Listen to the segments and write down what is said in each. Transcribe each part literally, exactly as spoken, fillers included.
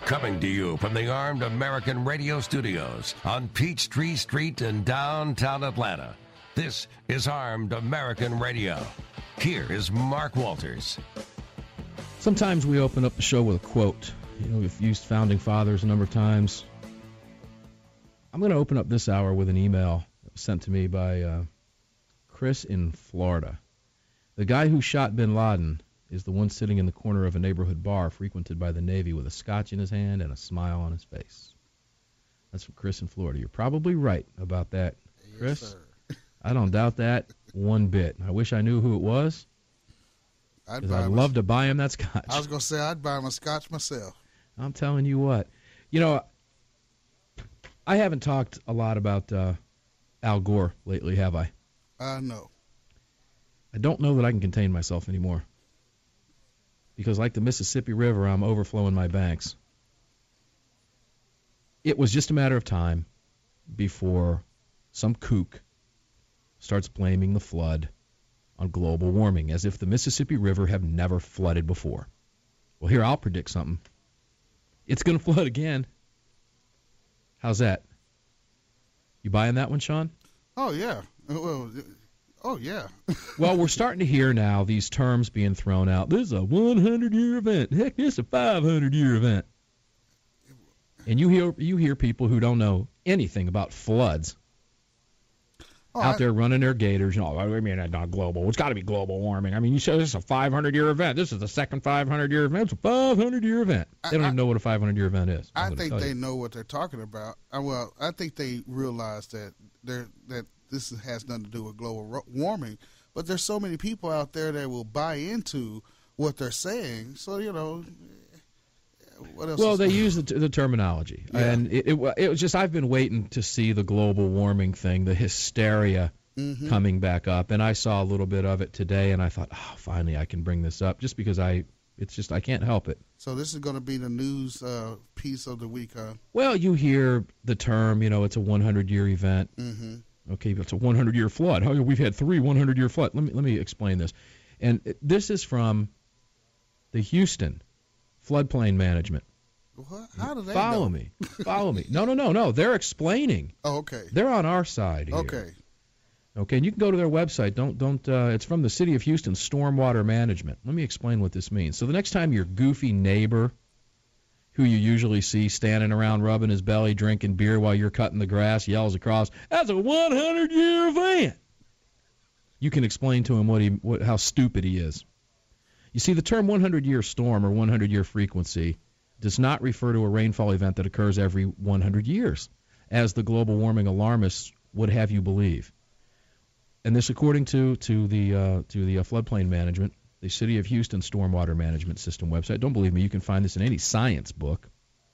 Coming to you from the Armed American Radio Studios on Peachtree Street in downtown Atlanta. This is Armed American Radio. Here is Mark Walters. Sometimes we open up the show with a quote. You know, we've used founding fathers a number of times. I'm going to open up this hour with an email that was sent to me by uh, Chris in Florida. The guy who shot bin Laden is the one sitting in the corner of a neighborhood bar frequented by the Navy with a scotch in his hand and a smile on his face. That's from Chris in Florida. You're probably right about that, Chris. Yes, sir. I don't doubt that one bit. I wish I knew who it was. I'd, I'd love to buy him that scotch. I was going to say I'd buy him a scotch myself. I'm telling you what. You know, I haven't talked a lot about uh, Al Gore lately, have I? Uh, no. I don't know that I can contain myself anymore. Because like the Mississippi River, I'm overflowing my banks. It was just a matter of time before some kook starts blaming the flood on global warming, as if the Mississippi River have never flooded before. Well, here, I'll predict something. It's going to flood again. How's that? You buying that one, Sean? Oh, yeah. Well, oh, yeah. Well, we're starting to hear now these terms being thrown out. This is a one hundred year event. Heck, this is a five hundred year event. And you hear you hear people who don't know anything about floods oh, out I, there running their gators. You know, I mean, it's not global. It's got to be global warming. I mean, you say this is a five hundred year event. This is the second five hundred year event. It's a five hundred year event. They don't I, even know what a five hundred year event is. I think they you. know what they're talking about. Uh, well, I think they realize that they're that. This has nothing to do with global warming, but there's so many people out there that will buy into what they're saying. So, you know, what else? Well, they use the, the terminology. Yeah. And it, it, it was just, I've been waiting to see the global warming thing, the hysteria mm-hmm. coming back up. And I saw a little bit of it today, and I thought, oh, finally I can bring this up just because I, it's just, I can't help it. So this is going to be the news uh, piece of the week, huh? Well, you hear the term, you know, it's a one hundred year event. Mm-hmm. Okay, it's a one hundred year flood. Oh, we've had three one hundred year floods. Let me let me explain this. And this is from the Houston Floodplain Management. What? How do they Follow know? me. Follow me. No, no, no, no. They're explaining. Oh, okay. They're on our side here. Okay. Okay, and you can go to their website. Don't don't. Uh, it's from the City of Houston Stormwater Management. Let me explain what this means. So the next time your goofy neighbor, who you usually see standing around rubbing his belly, drinking beer while you're cutting the grass, yells across, "That's a one hundred year event!" You can explain to him what he, what, how stupid he is. You see, the term one hundred year storm or one hundred year frequency does not refer to a rainfall event that occurs every one hundred years, as the global warming alarmists would have you believe. And this, according to to the uh, to the uh, floodplain management, the City of Houston Stormwater Management System website. Don't believe me, you can find this in any science book.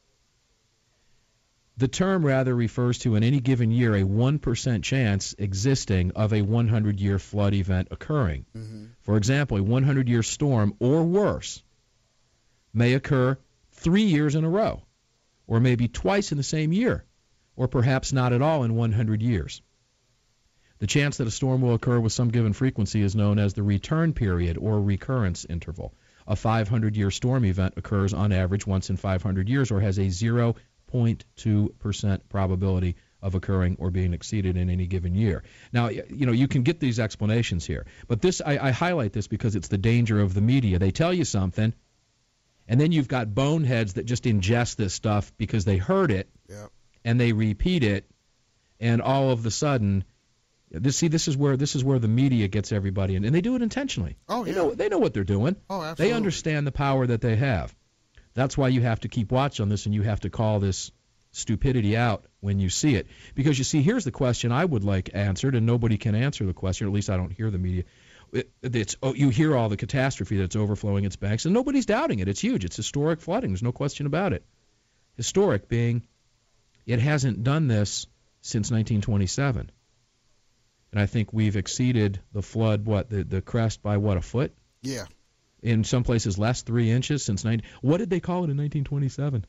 The term rather refers to, in any given year, a one percent chance existing of a one hundred year flood event occurring. Mm-hmm. For example, a one hundred year storm or worse may occur three years in a row, or maybe twice in the same year, or perhaps not at all in one hundred years. The chance that a storm will occur with some given frequency is known as the return period or recurrence interval. A five hundred year storm event occurs on average once in five hundred years or has a zero point two percent probability of occurring or being exceeded in any given year. Now, you know, you can get these explanations here, but this I, I highlight this because it's the danger of the media. They tell you something, and then you've got boneheads that just ingest this stuff because they heard it, yep. and they repeat it, and all of a sudden, this see this is where this is where the media gets everybody in, and they do it intentionally. Oh, yeah. They know, they know what they're doing. Oh, absolutely. They understand the power that they have. That's why you have to keep watch on this, and you have to call this stupidity out when you see it. Because, you see, here's the question I would like answered, and nobody can answer the question, or at least I don't hear the media. It, it's oh, you hear all the catastrophe that's overflowing its banks, and nobody's doubting it. It's huge. It's historic flooding. There's no question about it. Historic being it hasn't done this since nineteen twenty-seven. And I think we've exceeded the flood, what, the, the crest by, what, a foot? Yeah. In some places less, three inches since ninety. What did they call it in nineteen twenty-seven?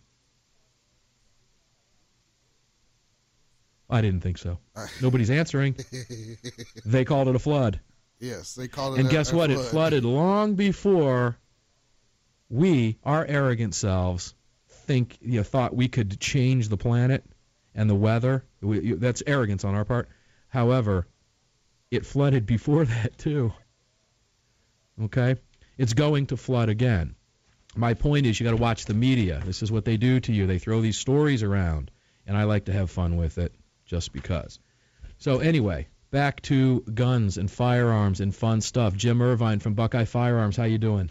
I didn't think so. Nobody's answering. They called it a flood. Yes, they called it and a, guess a what? flood. It flooded long before we, our arrogant selves, think you know, thought we could change the planet and the weather. We, you, that's arrogance on our part. However, it flooded before that too. Okay? It's going to flood again. My point is you got to watch the media. This is what they do to you. They throw these stories around, and I like to have fun with it just because. So anyway, back to guns and firearms and fun stuff. Jim Irvine from Buckeye Firearms, how you doing?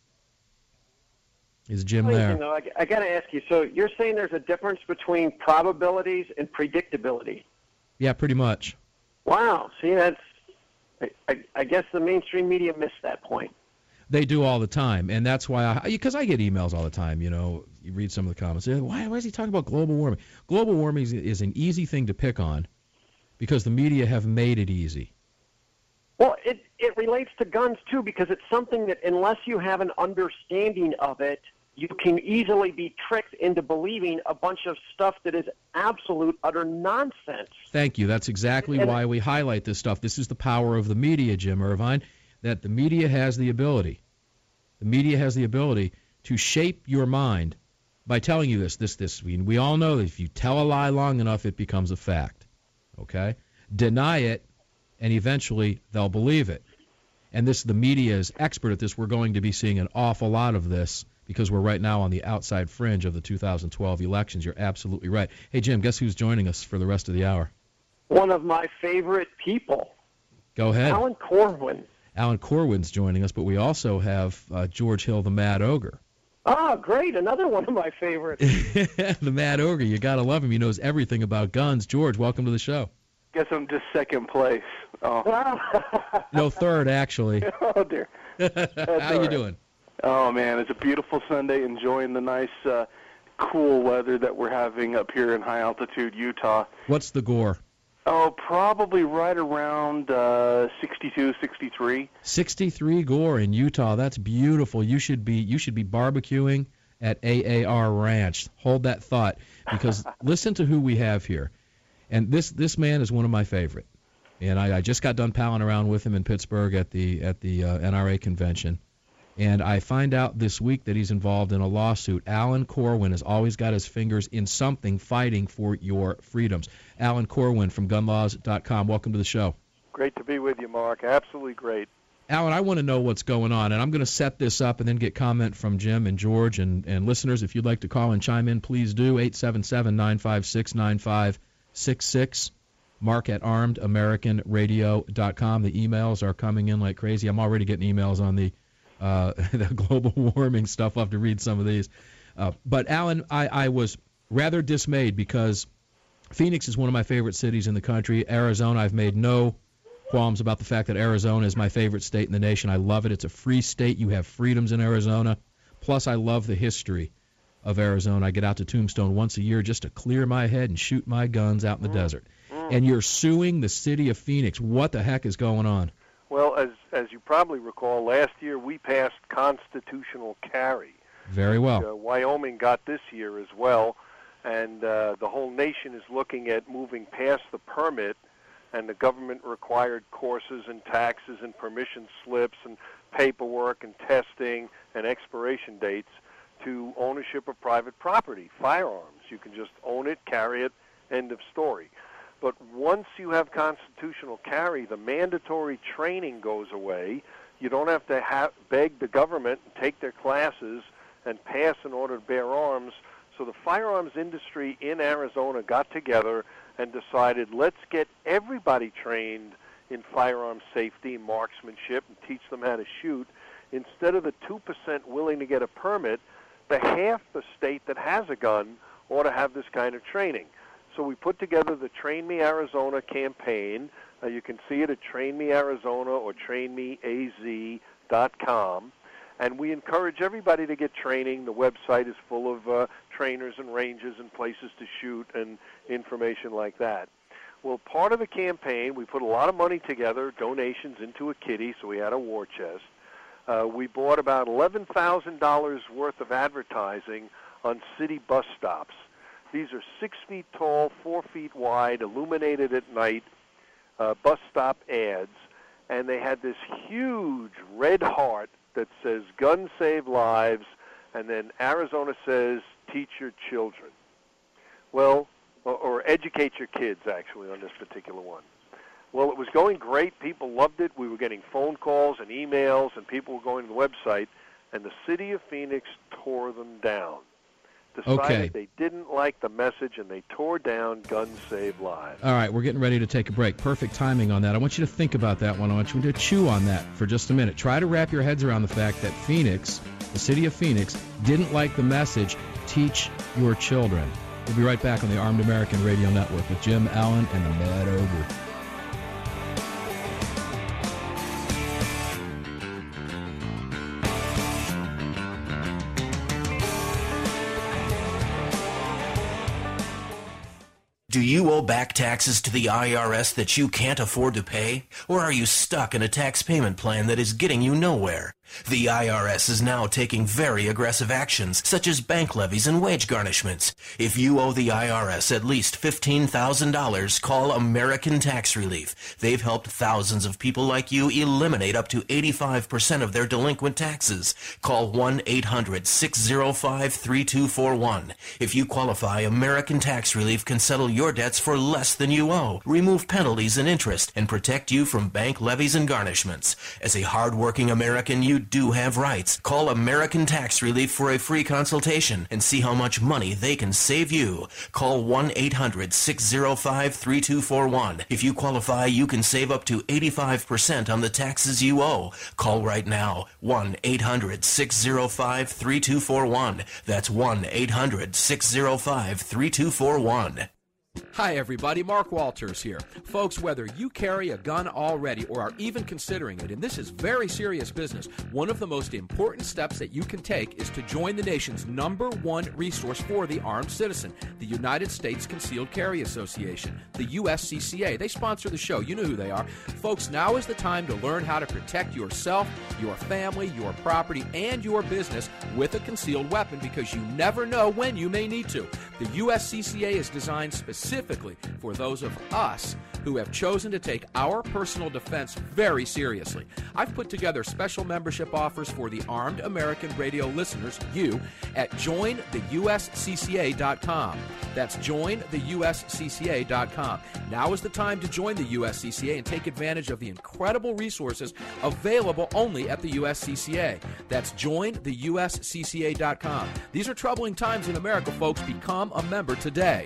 Is Jim well, there? You know, I, I got to ask you, so you're saying there's a difference between probabilities and predictability? Yeah, pretty much. Wow. See, that's, I, I, I guess the mainstream media missed that point. They do all the time, and that's why I, because I get emails all the time, you know, you read some of the comments, why, why is he talking about global warming? Global warming is, is an easy thing to pick on because the media have made it easy. Well, it, it relates to guns, too, because it's something that unless you have an understanding of it, you can easily be tricked into believing a bunch of stuff that is absolute, utter nonsense. Thank you. That's exactly and, why we highlight this stuff. This is the power of the media, Jim Irvine, that the media has the ability, the media has the ability to shape your mind by telling you this, this, this. We, we all know that if you tell a lie long enough, it becomes a fact. Okay? Deny it, and eventually they'll believe it. And this, the media is expert at this. We're going to be seeing an awful lot of this because we're right now on the outside fringe of the two thousand twelve elections. You're absolutely right. Hey, Jim, guess who's joining us for the rest of the hour? One of my favorite people. Go ahead. Alan Corwin. Alan Corwin's joining us, but we also have uh, George Hill, the Mad Ogre. Ah, great. Another one of my favorites. The Mad Ogre. You got to love him. He knows everything about guns. George, welcome to the show. Guess I'm just second place. Oh, No, third, actually. oh dear. That's How all you right. doing? Oh, man, it's a beautiful Sunday, enjoying the nice, uh, cool weather that we're having up here in high-altitude Utah. What's the gore? Oh, probably right around uh, sixty-two, sixty-three. sixty-three gore in Utah. That's beautiful. You should be you should be barbecuing at A A R Ranch. Hold that thought, because listen to who we have here. And this this man is one of my favorite. And I, I just got done palling around with him in Pittsburgh at the at the uh, N R A convention. And I find out this week that he's involved in a lawsuit. Alan Corwin has always got his fingers in something fighting for your freedoms. Alan Corwin from gun laws dot com. Welcome to the show. Great to be with you, Mark. Absolutely great. Alan, I want to know what's going on, and I'm going to set this up and then get comment from Jim and George. And, and listeners, if you'd like to call and chime in, please do. eight seven seven, nine five six, nine five six six. Mark at armed american radio dot com. The emails are coming in like crazy. I'm already getting emails on the Uh, the global warming stuff. I'll have to read some of these. Uh, but, Alan, I, I was rather dismayed because Phoenix is one of my favorite cities in the country. Arizona, I've made no qualms about the fact that Arizona is my favorite state in the nation. I love it. It's a free state. You have freedoms in Arizona. Plus, I love the history of Arizona. I get out to Tombstone once a year just to clear my head and shoot my guns out in the mm. desert. Mm. And you're suing the city of Phoenix. What the heck is going on? Well, as as you probably recall, last year we passed constitutional carry. Very well. And, uh, Wyoming got this year as well, and uh, the whole nation is looking at moving past the permit and the government-required courses and taxes and permission slips and paperwork and testing and expiration dates to ownership of private property, firearms. You can just own it, carry it, end of story. But once you have constitutional carry, the mandatory training goes away. You don't have to have, beg the government and take their classes and pass in order to bear arms. So the firearms industry in Arizona got together and decided, let's get everybody trained in firearm safety, marksmanship, and teach them how to shoot. Instead of the two percent willing to get a permit, the half the state that has a gun ought to have this kind of training. So we put together the Train Me Arizona campaign. Uh, you can see it at Train Me Arizona or train me a z dot com. And we encourage everybody to get training. The website is full of uh, trainers and ranges and places to shoot and information like that. Well, part of the campaign, we put a lot of money together, donations into a kitty, so we had a war chest. Uh, we bought about eleven thousand dollars worth of advertising on city bus stops. These are six feet tall, four feet wide, illuminated at night, uh, bus stop ads, and they had this huge red heart that says "Guns Save Lives," and then Arizona says teach your children? Well, or, or educate your kids, actually, on this particular one. Well, it was going great. People loved it. We were getting phone calls and emails, and people were going to the website, and the city of Phoenix tore them down. Decided okay. they didn't like the message, and they tore down Guns Save Lives. All right, we're getting ready to take a break. Perfect timing on that. I want you to think about that one. I want you to chew on that for just a minute. Try to wrap your heads around the fact that Phoenix, the city of Phoenix, didn't like the message, teach your children. We'll be right back on the Armed American Radio Network with Jim Allen and the Mad Ogre. Do you owe back taxes to the I R S that you can't afford to pay? Or are you stuck in a tax payment plan that is getting you nowhere? The I R S is now taking very aggressive actions, such as bank levies and wage garnishments. If you owe the I R S at least fifteen thousand dollars, call American Tax Relief. They've helped thousands of people like you eliminate up to eighty-five percent of their delinquent taxes. Call one eight hundred six oh five three two four one. If you qualify, American Tax Relief can settle your debts for less than you owe, remove penalties and interest, and protect you from bank levies and garnishments. As a hard-working American, you do have rights. Call American Tax Relief for a free consultation and see how much money they can save you. Call one eight hundred six oh five three two four one. If you qualify, you can save up to eighty-five percent on the taxes you owe. Call right now. one eight hundred six oh five three two four one. That's one eight hundred six oh five three two four one. Hi everybody, Mark Walters here. Folks, whether you carry a gun already or are even considering it, and this is very serious business, one of the most important steps that you can take is to join the nation's number one resource for the armed citizen, the United States Concealed Carry Association, the U S C C A. They sponsor the show. You know who they are. Folks, now is the time to learn how to protect yourself, your family, your property, and your business with a concealed weapon, because you never know when you may need to. The U S C C A is designed specifically Specifically for those of us who have chosen to take our personal defense very seriously. I've put together special membership offers for the Armed American Radio listeners, you, at join the U S C C A dot com. That's join the U S C C A dot com. Now is the time to join the U S C C A and take advantage of the incredible resources available only at the U S C C A. That's join the U S C C A dot com. These are troubling times in America, folks. Become a member today.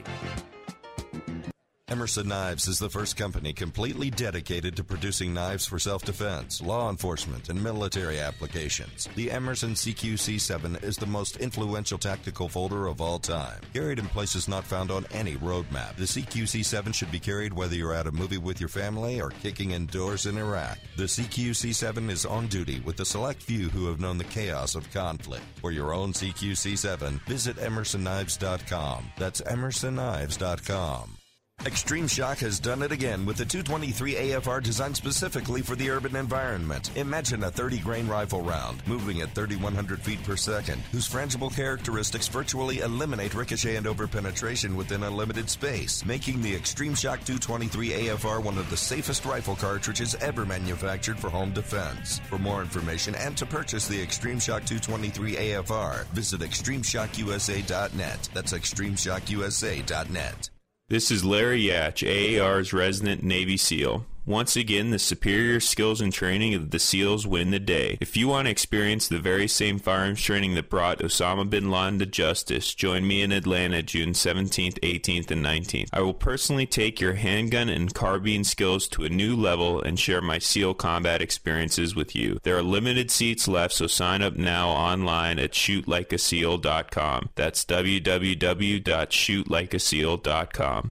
Emerson Knives is the first company completely dedicated to producing knives for self-defense, law enforcement, and military applications. The Emerson C Q C seven is the most influential tactical folder of all time. Carried in places not found on any roadmap, the C Q C seven should be carried whether you're at a movie with your family or kicking indoors in Iraq. The C Q C seven is on duty with the select few who have known the chaos of conflict. For your own C Q C seven, visit emerson knives dot com. That's emerson knives dot com. Extreme Shock has done it again with the two twenty-three A F R designed specifically for the urban environment. Imagine a thirty grain rifle round moving at thirty-one hundred feet per second, whose frangible characteristics virtually eliminate ricochet and overpenetration within a limited space, making the Extreme Shock two twenty-three A F R one of the safest rifle cartridges ever manufactured for home defense. For more information and to purchase the Extreme Shock two twenty-three A F R, visit extreme shock u s a dot net. That's extreme shock u s a dot net. This is Larry Yatch, A A R's resident Navy SEAL. Once again, the superior skills and training of the SEALs win the day. If you want to experience the very same firearms training that brought Osama bin Laden to justice, join me in Atlanta June seventeenth, eighteenth, and nineteenth. I will personally take your handgun and carbine skills to a new level and share my SEAL combat experiences with you. There are limited seats left, so sign up now online at shoot like a seal dot com. That's w w w dot shoot like a seal dot com.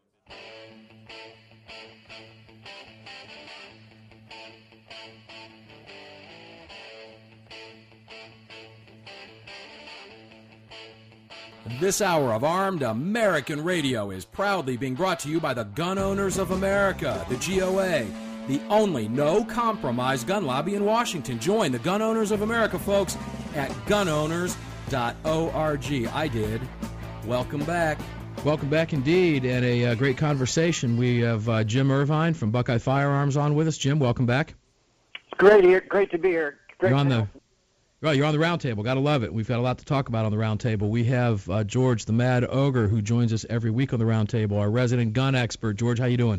This hour of Armed American Radio is proudly being brought to you by the Gun Owners of America, the G O A, the only no-compromise gun lobby in Washington. Join the Gun Owners of America, folks, at gun owners dot org. I did. Welcome back. Welcome back indeed, and a uh, great conversation. We have uh, Jim Irvine from Buckeye Firearms on with us. Jim, welcome back. It's great here. Great to be here. Great You're on to the Right, you're on the round table. Got to love it. We've got a lot to talk about on the round table. We have uh, George, the Mad Ogre, who joins us every week on the round table, our resident gun expert. George, how you doing?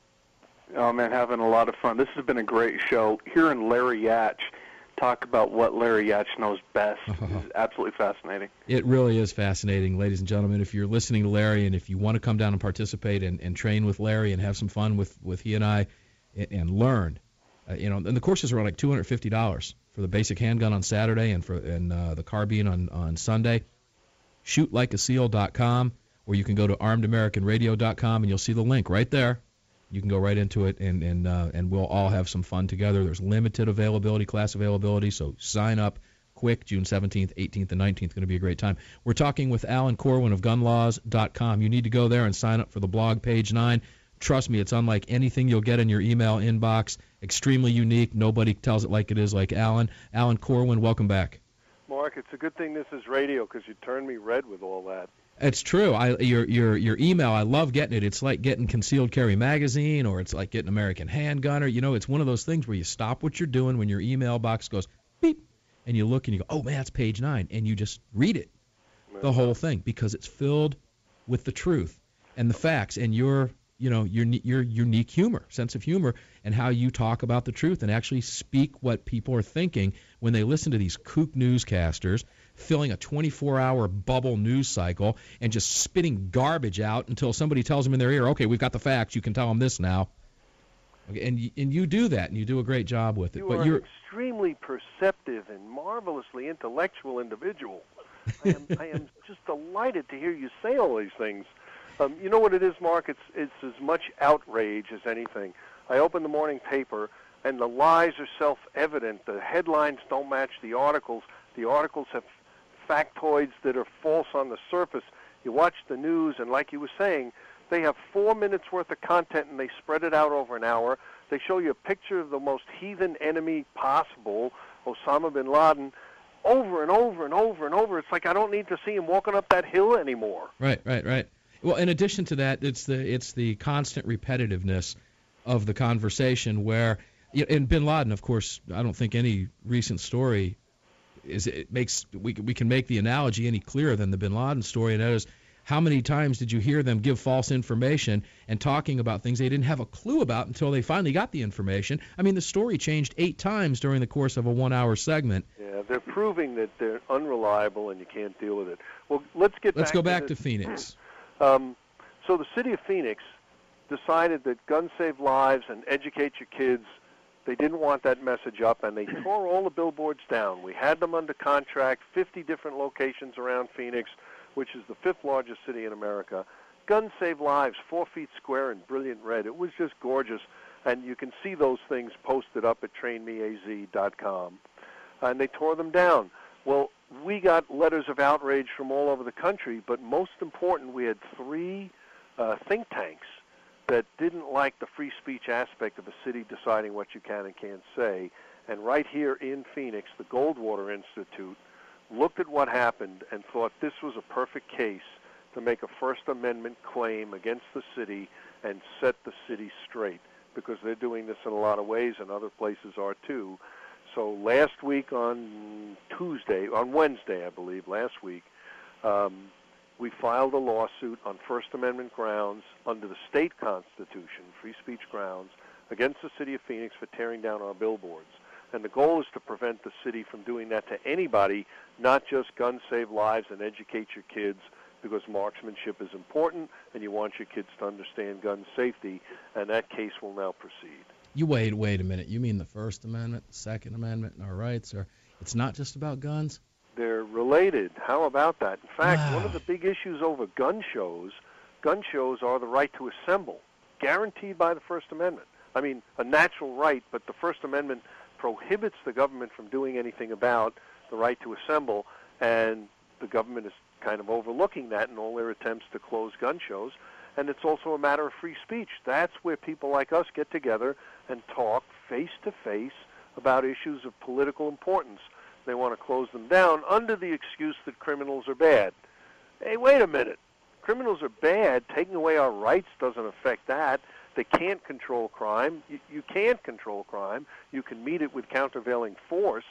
Oh, man, having a lot of fun. This has been a great show. Hearing Larry Yatch talk about what Larry Yatch knows best is absolutely fascinating. It really is fascinating, ladies and gentlemen. If you're listening to Larry and if you want to come down and participate and, and train with Larry and have some fun with, with he and I and, and learn, uh, you know, and the courses are like two hundred fifty dollars for the basic handgun on Saturday and for and uh, the carbine on, on Sunday. shoot like a seal dot com, or you can go to armed american radio dot com and you'll see the link right there. You can go right into it, and and uh, and we'll all have some fun together. There's limited availability, class availability, so sign up quick. June seventeenth, eighteenth, and nineteenth. Going to be a great time. We're talking with Alan Corwin of gun laws dot com. You need to go there and sign up for the blog, page nine. Trust me, it's unlike anything you'll get in your email inbox. Extremely unique. Nobody tells it like it is like Alan. Alan Corwin, welcome back. Mark, it's a good thing this is radio because you turned me red with all that. It's true. I your your your email, I love getting it. It's like getting Concealed Carry Magazine, or it's like getting American Handgunner. You know, it's one of those things where you stop what you're doing when your email box goes beep, and you look and you go, oh, man, that's page nine, and you just read it, the whole thing, because it's filled with the truth and the facts and your, you know, your your unique humor, sense of humor, and how you talk about the truth and actually speak what people are thinking when they listen to these kook newscasters filling a twenty-four hour bubble news cycle and just spitting garbage out until somebody tells them in their ear, okay, we've got the facts, you can tell them this now. Okay, and you, and you do that, and you do a great job with it. You but are you're an extremely perceptive and marvelously intellectual individual. I am, I am just delighted to hear you say all these things. Um, you know what it is, Mark? It's, it's as much outrage as anything. I open the morning paper, and the lies are self-evident. The headlines don't match the articles. The articles have factoids that are false on the surface. You watch the news, and like you were saying, they have four minutes worth of content, and they spread it out over an hour. They show you a picture of the most heathen enemy possible, Osama bin Laden, over and over and over and over. It's like I don't need to see him walking up that hill anymore. Right, right, right. Well, in addition to that, it's the it's the constant repetitiveness of the conversation where, and bin Laden, of course, I don't think any recent story is it makes we we can make the analogy any clearer than the bin Laden story, and that is, how many times did you hear them give false information and talking about things they didn't have a clue about until they finally got the information? I mean, the story changed eight times during the course of a one-hour segment. Yeah, they're proving that they're unreliable and you can't deal with it. Well, let's get let's back go to back this. to Phoenix. Um, so the city of Phoenix decided that guns save lives and educate your kids. They didn't want that message up, and they tore all the billboards down. We had them under contract, fifty different locations around Phoenix, which is the fifth largest city in America. Guns save lives, four feet square in brilliant red. It was just gorgeous, and you can see those things posted up at train me a z dot com. And they tore them down. Well, we got letters of outrage from all over the country, but most important, we had three uh, think tanks that didn't like the free speech aspect of the city deciding what you can and can't say. And right here in Phoenix, the Goldwater Institute looked at what happened and thought this was a perfect case to make a First Amendment claim against the city and set the city straight, because they're doing this in a lot of ways and other places are too. So last week on Tuesday, on Wednesday, I believe, last week, um, we filed a lawsuit on First Amendment grounds under the state constitution, free speech grounds, against the city of Phoenix for tearing down our billboards. And the goal is to prevent the city from doing that to anybody, not just guns save lives and educate your kids, because marksmanship is important and you want your kids to understand gun safety, and that case will now proceed. You wait, wait a minute. You mean the First Amendment, the Second Amendment, and our rights? Or it's not just about guns? They're related. How about that? In fact, Wow. one of the big issues over gun shows, gun shows are the right to assemble, guaranteed by the First Amendment. I mean, a natural right, but the First Amendment prohibits the government from doing anything about the right to assemble, and the government is kind of overlooking that in all their attempts to close gun shows. And it's also a matter of free speech. That's where people like us get together and talk face-to-face about issues of political importance. They want to close them down under the excuse that criminals are bad. Hey, wait a minute. Criminals are bad. Taking away our rights doesn't affect that. They can't control crime. You, you can't control crime. You can meet it with countervailing force,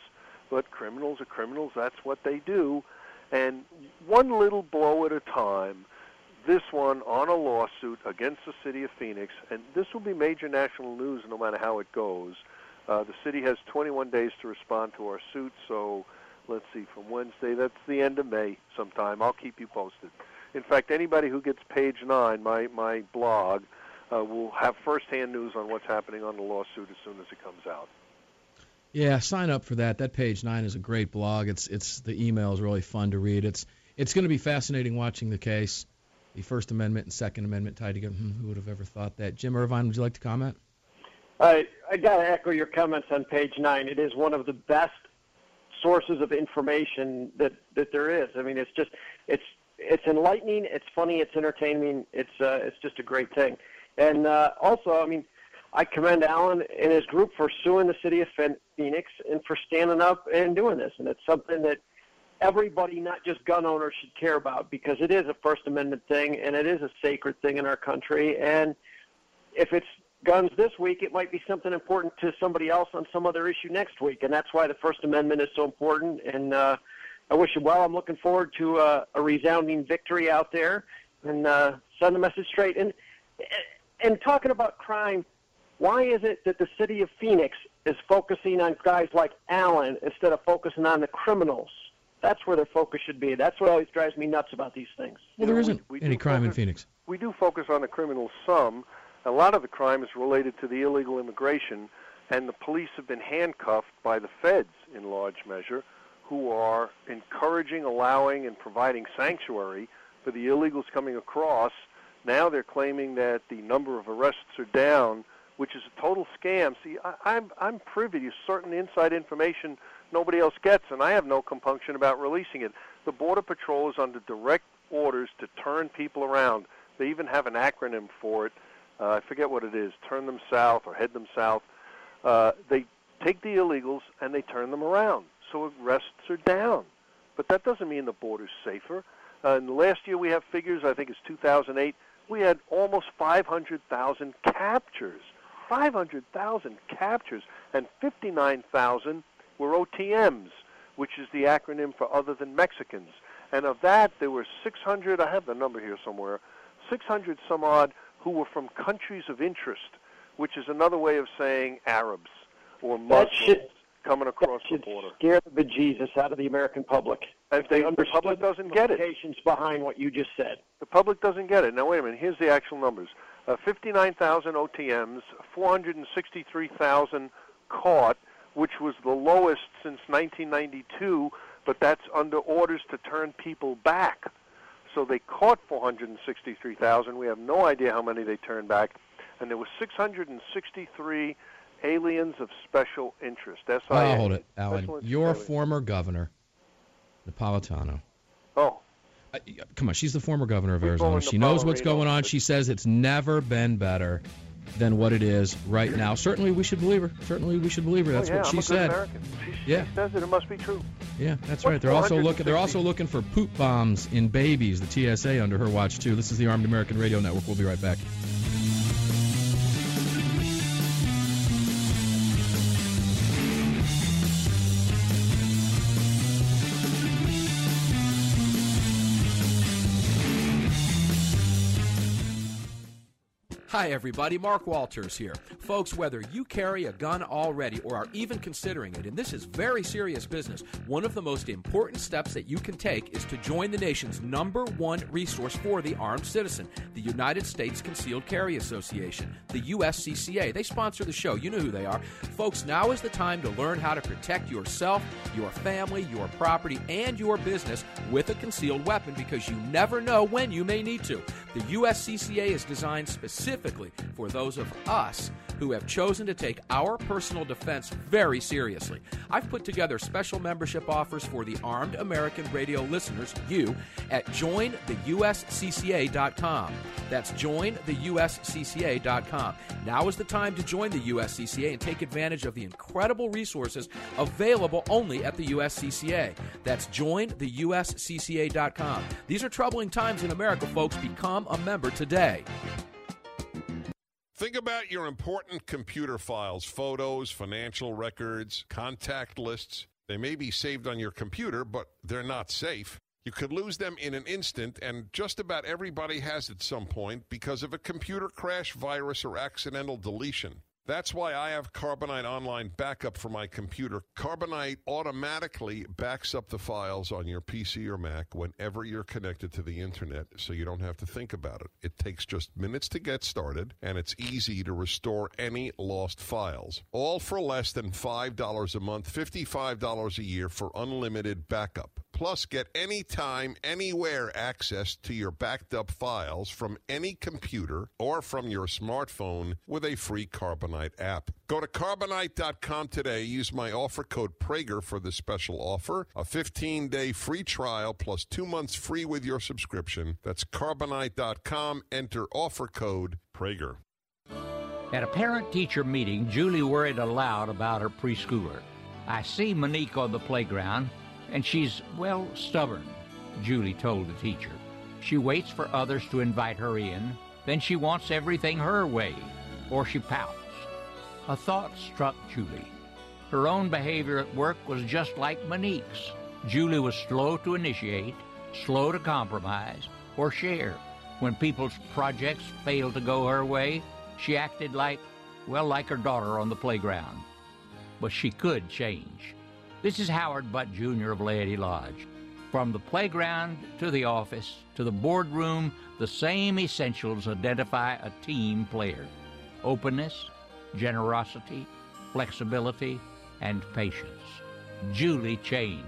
but criminals are criminals. That's what they do. And one little blow at a time, this one on a lawsuit against the city of Phoenix, and this will be major national news no matter how it goes. Uh, the city has twenty-one days to respond to our suit, so let's see, from Wednesday, that's the end of May sometime. I'll keep you posted. In fact, anybody who gets page nine, my, my blog, uh, will have firsthand news on what's happening on the lawsuit as soon as it comes out. Yeah, sign up for that. That page nine is a great blog. It's it's the email is really fun to read. It's it's going to be fascinating watching the case, the First Amendment and Second Amendment tied together. Hmm, who would have ever thought that? Jim Irvine, would you like to comment? I I got to echo your comments on page nine. It is one of the best sources of information that, that there is. I mean, it's just it's it's enlightening, it's funny, it's entertaining, it's uh, it's just a great thing. And uh, also, I mean, I commend Alan and his group for suing the city of Phoenix and for standing up and doing this. And it's something that everybody, not just gun owners, should care about, because it is a First Amendment thing and it is a sacred thing in our country. And if it's guns this week, it might be something important to somebody else on some other issue next week. And that's why the First Amendment is so important. And uh, I wish you well. I'm looking forward to uh, a resounding victory out there, and uh, send the message straight. And, and talking about crime, why is it that the city of Phoenix is focusing on guys like Allen instead of focusing on the criminals? That's where their focus should be. That's what always drives me nuts about these things. Well, there isn't we, we any crime focus, in Phoenix. We do focus on the criminals some. A lot of the crime is related to the illegal immigration, and the police have been handcuffed by the feds in large measure, who are encouraging, allowing, and providing sanctuary for the illegals coming across. Now they're claiming that the number of arrests are down, which is a total scam. See, I, I'm I'm privy to certain inside information nobody else gets, and I have no compunction about releasing it. The Border Patrol is under direct orders to turn people around. They even have an acronym for it. Uh, I forget what it is, turn them south or head them south. Uh, they take the illegals and they turn them around. So arrests are down. But that doesn't mean the border's safer. Uh, in the last year we have figures, I think it's two thousand eight, we had almost five hundred thousand captures. five hundred thousand captures, and fifty-nine thousand were O T Ms, which is the acronym for other than Mexicans. And of that, there were six hundred, I have the number here somewhere, six hundred some odd who were from countries of interest, which is another way of saying Arabs or Muslims should, coming across the border. Scare the bejesus out of the American public. And they, the public doesn't get it. Behind what you just said. The public doesn't get it. Now, wait a minute. Here's the actual numbers. Uh, fifty-nine thousand O T Ms, four hundred sixty-three thousand caught, which was the lowest since nineteen ninety-two, but that's under orders to turn people back. So they caught four hundred sixty-three thousand. We have no idea how many they turned back. And there were six hundred sixty-three aliens of special interest. S I A. Oh, hold it, Alan. Your former governor, Napolitano. Oh. Uh, come on, she's the former governor of Arizona. She knows what's going on. She says it's never been better than what it is right now. Certainly we should believe her. Certainly we should believe her. That's oh, yeah, what she I'm a said. Good American. She, yeah. she says it. It must be true. Yeah, that's What's right. They're also looking. They're also looking for poop bombs in babies. The T S A under her watch too. This is the Armed American Radio Network. We'll be right back. Hi everybody, Mark Walters here. Folks, whether you carry a gun already or are even considering it, and this is very serious business, one of the most important steps that you can take is to join the nation's number one resource for the armed citizen, the United States Concealed Carry Association, the U S C C A. They sponsor the show. You know who they are. Folks, now is the time to learn how to protect yourself, your family, your property, and your business with a concealed weapon, because you never know when you may need to. The U S C C A is designed specifically for those of us who have chosen to take our personal defense very seriously. I've put together special membership offers for the Armed American Radio listeners, you, at join the U S C C A dot com. That's join the U S C C A dot com. Now is the time to join the U S C C A and take advantage of the incredible resources available only at the U S C C A. That's join the U S C C A dot com. These are troubling times in America, folks. Become a member today. Think about your important computer files, photos, financial records, contact lists. They may be saved on your computer, but they're not safe. You could lose them in an instant, and just about everybody has at some point because of a computer crash, virus, or accidental deletion. That's why I have Carbonite Online Backup for my computer. Carbonite automatically backs up the files on your P C or Mac whenever you're connected to the internet, so you don't have to think about it. It takes just minutes to get started, and it's easy to restore any lost files. All for less than five dollars a month, fifty-five dollars a year for unlimited backup. Plus, get anytime, anywhere access to your backed up files from any computer or from your smartphone with a free Carbonite app. Go to Carbonite dot com today. Use my offer code Prager for the special offer. A fifteen-day free trial plus two months free with your subscription. That's Carbonite dot com. Enter offer code Prager. At a parent-teacher meeting, Julie worried aloud about her preschooler. I see Monique on the playground, and she's, well, stubborn, Julie told the teacher. She waits for others to invite her in, then she wants everything her way, or she pouts. A thought struck Julie. Her own behavior at work was just like Monique's. Julie was slow to initiate, slow to compromise, or share. When people's projects failed to go her way, she acted like, well, like her daughter on the playground. But she could change. This is Howard Butt Junior of Laity Lodge. From the playground to the office to the boardroom, the same essentials identify a team player. Openness, generosity, flexibility, and patience. Julie changed.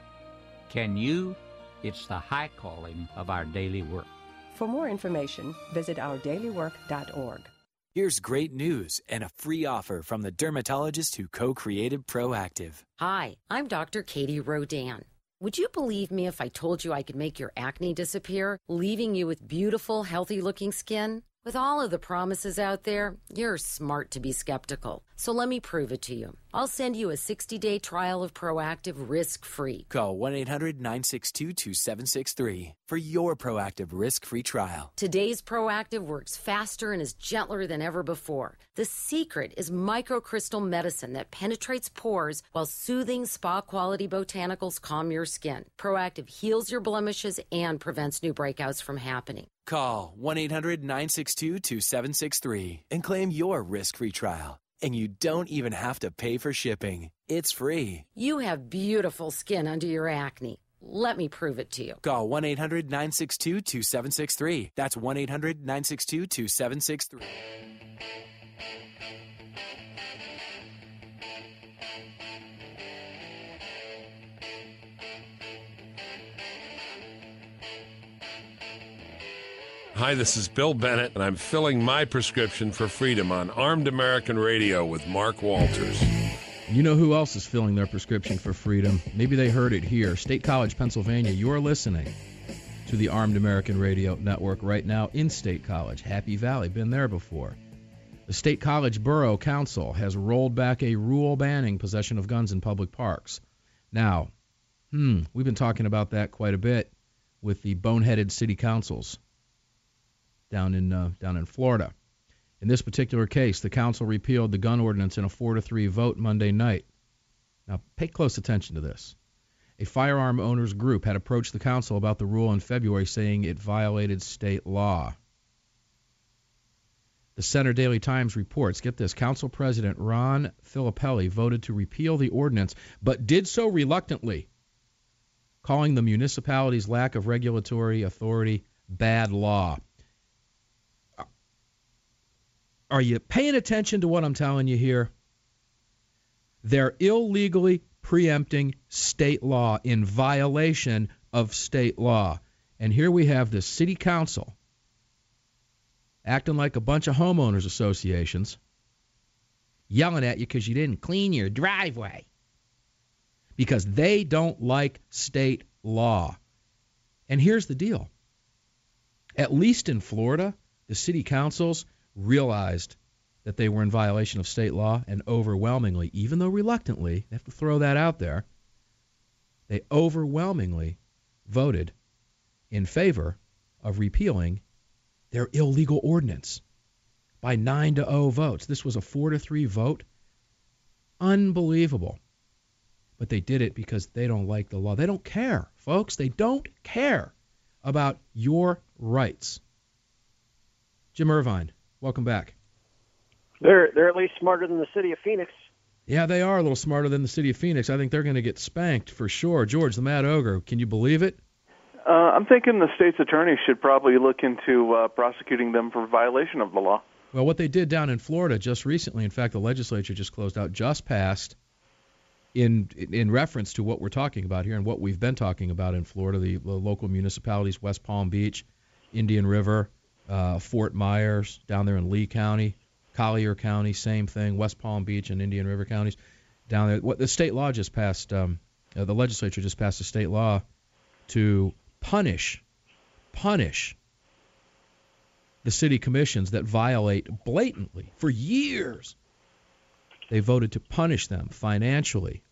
Can you? It's the high calling of our daily work. For more information, visit our daily work dot org. Here's great news and a free offer from the dermatologist who co-created Proactive. Hi, I'm Doctor Katie Rodan. Would you believe me if I told you I could make your acne disappear, leaving you with beautiful, healthy-looking skin? With all of the promises out there, you're smart to be skeptical. So let me prove it to you. I'll send you a sixty-day trial of Proactive risk-free. Call one eight hundred nine six two two seven six three for your Proactive risk-free trial. Today's Proactive works faster and is gentler than ever before. The secret is microcrystal medicine that penetrates pores while soothing spa-quality botanicals calm your skin. Proactive heals your blemishes and prevents new breakouts from happening. Call one eight hundred nine six two two seven six three and claim your risk-free trial. And you don't even have to pay for shipping. It's free. You have beautiful skin under your acne. Let me prove it to you. Call one eight hundred nine six two two seven six three. That's one eight hundred nine six two two seven six three. Hi, this is Bill Bennett, and I'm filling my prescription for freedom on Armed American Radio with Mark Walters. You know who else is filling their prescription for freedom? Maybe they heard it here. State College, Pennsylvania, you're listening to the Armed American Radio Network right now in State College. Happy Valley, been there before. The State College Borough Council has rolled back a rule banning possession of guns in public parks. Now, hmm, we've been talking about that quite a bit with the boneheaded city councils down in uh, down in Florida. In this particular case, the council repealed the gun ordinance in a four to three vote Monday night. Now, pay close attention to this. A firearm owners group had approached the council about the rule in February, saying it violated state law. The Center Daily Times reports, get this, Council President Ron Filippelli voted to repeal the ordinance, but did so reluctantly, calling the municipality's lack of regulatory authority bad law. Are you paying attention to what I'm telling you here? They're illegally preempting state law in violation of state law. And here we have the city council acting like a bunch of homeowners associations, yelling at you because you didn't clean your driveway, because they don't like state law. And here's the deal. At least in Florida, the city councils realized that they were in violation of state law, and overwhelmingly, even though reluctantly, they have to throw that out there, they overwhelmingly voted in favor of repealing their illegal ordinance by nine to oh votes. This was a four to three vote. Unbelievable. But they did it because they don't like the law. They don't care, folks. They don't care about your rights. Jim Irvine, welcome back. They're they're at least smarter than the city of Phoenix. Yeah, they are a little smarter than the city of Phoenix. I think they're going to get spanked for sure. George, the Mad Ogre, can you believe it? Uh, I'm thinking the state's attorney should probably look into uh, prosecuting them for violation of the law. Well, what they did down in Florida just recently, in fact, the legislature just closed out, just passed, in in reference to what we're talking about here and what we've been talking about in Florida, the, the local municipalities, West Palm Beach, Indian River, uh, Fort Myers, down there in Lee County, Collier County, same thing, West Palm Beach and Indian River counties down there. What the state law just passed, um, uh, the legislature just passed a state law to punish, punish the city commissions that violate blatantly for years. They voted to punish them financially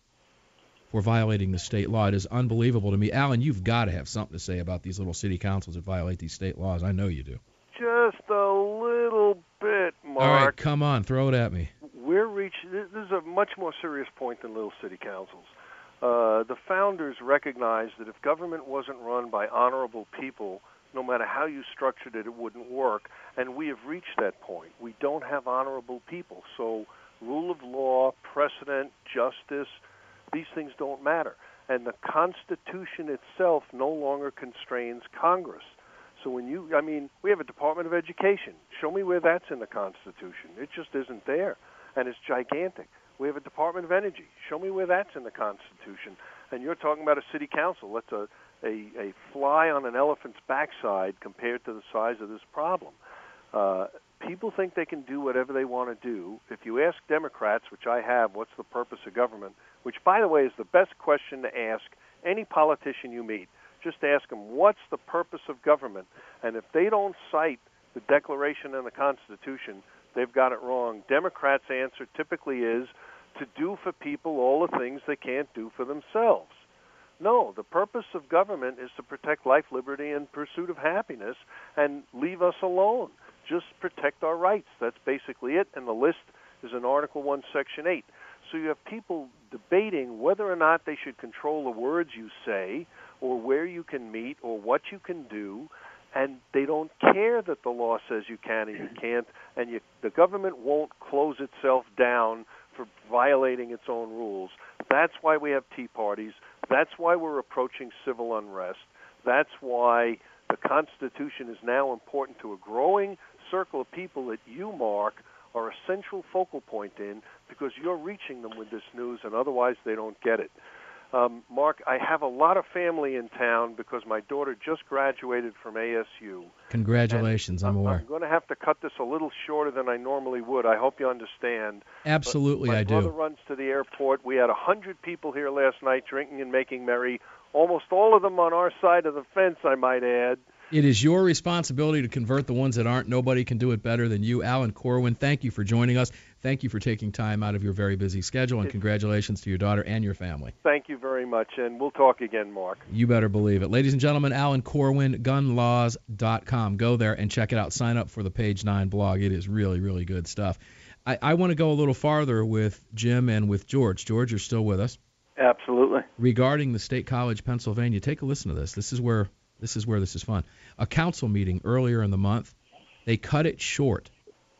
for violating the state law. It is unbelievable to me. Alan, you've got to have something to say about these little city councils that violate these state laws. I know you do. Just a little bit, Mark. All right, come on, throw it at me. We're reaching. This is a much more serious point than little city councils. Uh, the founders recognized that if government wasn't run by honorable people, no matter how you structured it, it wouldn't work. And we have reached that point. We don't have honorable people. So rule of law, precedent, justice, these things don't matter. And the Constitution itself no longer constrains Congress. So when you, I mean, we have a Department of Education. Show me where that's in the Constitution. It just isn't there. And it's gigantic. We have a Department of Energy. Show me where that's in the Constitution. And you're talking about a city council. That's a, a, a fly on an elephant's backside compared to the size of this problem. Uh, people think they can do whatever they want to do. If you ask Democrats, which I have, what's the purpose of government, which, by the way, is the best question to ask any politician you meet. Just ask them, what's the purpose of government? And if they don't cite the Declaration and the Constitution, they've got it wrong. Democrats' answer typically is to do for people all the things they can't do for themselves. No, the purpose of government is to protect life, liberty, and pursuit of happiness, and leave us alone. Just protect our rights. That's basically it, and the list is in Article one, Section eight. So you have people debating whether or not they should control the words you say or where you can meet or what you can do, and they don't care that the law says you can and you can't, and you, the government won't close itself down for violating its own rules. That's why we have tea parties. That's why we're approaching civil unrest. That's why the Constitution is now important to a growing circle of people that you, Mark, are a central focal point in, because you're reaching them with this news, and otherwise they don't get it. Um, Mark, I have a lot of family in town because my daughter just graduated from A S U. Congratulations, I'm aware. I'm going to have to cut this a little shorter than I normally would. I hope you understand. Absolutely, I do. My brother runs to the airport. We had one hundred people here last night drinking and making merry, almost all of them on our side of the fence, I might add. It is your responsibility to convert the ones that aren't. Nobody can do it better than you. Alan Corwin, thank you for joining us. Thank you for taking time out of your very busy schedule, and congratulations to your daughter and your family. Thank you very much, and we'll talk again, Mark. You better believe it. Ladies and gentlemen, Alan Corwin, gun laws dot com. Go there and check it out. Sign up for the Page nine blog. It is really, really good stuff. I, I want to go a little farther with Jim and with George. George, you're still with us? Absolutely. Regarding the State College, Pennsylvania, take a listen to this. This is where this is where this is fun. A council meeting earlier in the month, they cut it short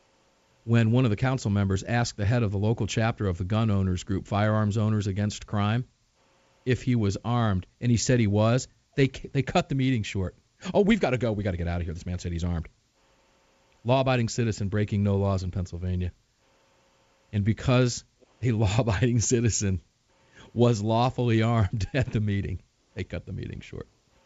when one of the council members asked the head of the local chapter of the gun owners group, Firearms Owners Against Crime, if he was armed, and he said he was. They they cut the meeting short. Oh, we've got to go. We've got to get out of here. This man said he's armed. Law-abiding citizen breaking no laws in Pennsylvania. And because a law-abiding citizen was lawfully armed at the meeting, they cut the meeting short.